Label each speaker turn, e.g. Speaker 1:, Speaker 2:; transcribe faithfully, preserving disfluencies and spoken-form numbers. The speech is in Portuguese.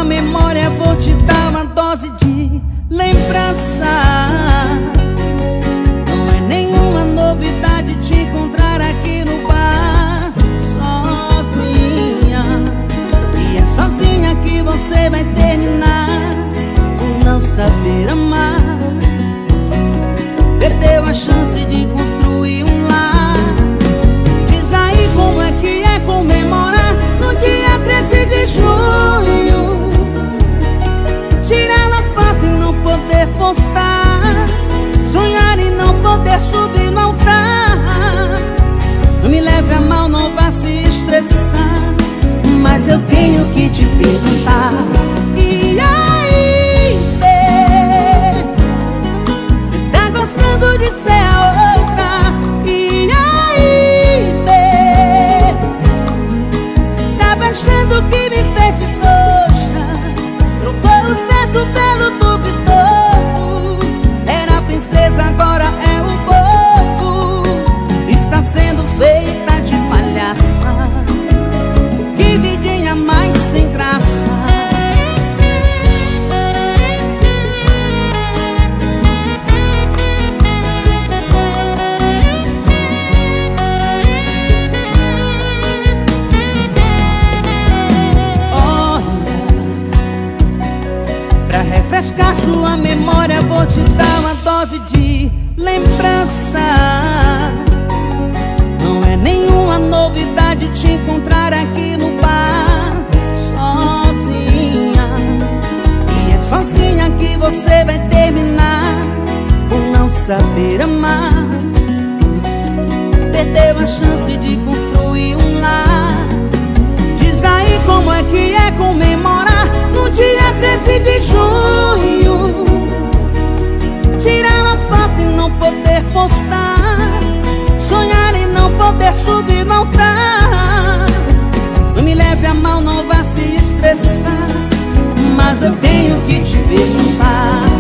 Speaker 1: memória, vou te dar uma dose de lembrança. Não é nenhuma novidade te encontrar aqui no bar sozinha. E é sozinha que você vai terminar por não saber amar. Perdeu a chance de construir um lar. Diz aí como é que é comemorar no dia treze de junho, tirar a foto e não poder postar, sonhar e não poder subir no altar. Não me leve a mal, não vá se estressar, mas eu tenho que te perguntar. E aí, bê, cê tá gostando de ser a outra? E aí, bê, tá achando que me fez de trouxa? Trocou o certo pelo duvidoso. Era a princesa, agora é o bobo. Está sendo feita de palhaça. Que vidinha mais sem graça. Pra refrescar sua memória, vou te dar uma dose de lembrança. Não é nenhuma novidade te encontrar aqui no bar sozinha. E é sozinha que você vai terminar por não saber amar. Perdeu a chance de construir um lar. Diz aí como é que é comemorar no dia treze de junho, tirar uma foto e não poder postar, sonhar e não poder subir no altar. Não me leve a mal, não vá se estressar, mas eu tenho que te perguntar.